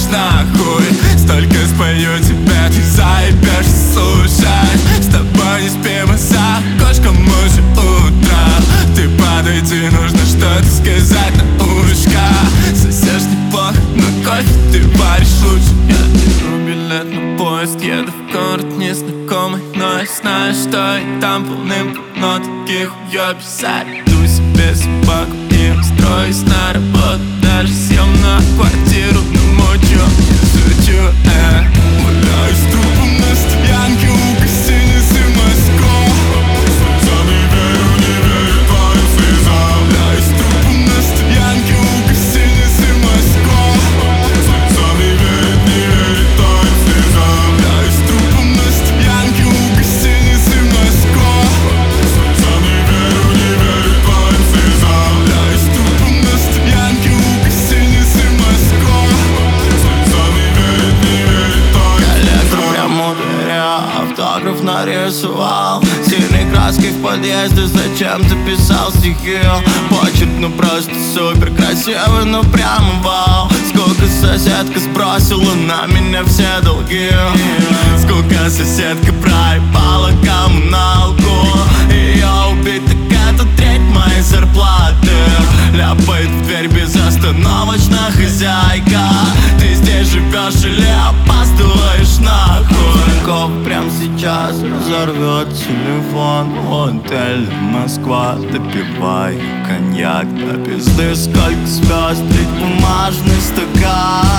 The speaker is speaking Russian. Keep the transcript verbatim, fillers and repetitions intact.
нахуй. Столько спою тебе, ты заебешься слушать. С тобой не спим, а за окошком уже утро. Ты подойди, нужно что-то сказать на ушко. Сосешь неплохо, но кофе ты варишь лучше. Я беру билет на поезд, еду в город незнакомый, но я знаю, что и там полным-полно таких уёбищ. Зайду себе собаку и устроюсь на работу. Даже съемную квартиру намучу, не шучу, э. Валяюсь трупом на стоянке у гостиницы Москва. Слезам не верю, не верю твоим слезам. Валяюсь трупом на стоянке у гостиницы Москва. Слезам не верит, не верит твоим слезам. Валяюсь трупом на стоянке у гостиницы Москва. Слезам не верю, не верит твоим слезам. Валяюсь трупом на стоянке у гостиницы Москва. Слезам не верит, не верит твоим слезам. Коллектор прямо у двери, автограф нарисовал синей краской в подъезде, зачем ты писал стихи? Почерк ну просто супер красивый, ну прямо вау. Сколько соседка сбросила на меня все долги. Сколько соседка проебала коммуналку. Ее убить так это треть моей зарплаты. Ляпает в дверь безостановочно хозяйка. Ты здесь живешь или опаздываешь нахуй? Ков прям сейчас разорвет телефон. Отель Москва, допивай коньяк до пизды. Сколько звезд, ведь бумажный стакан.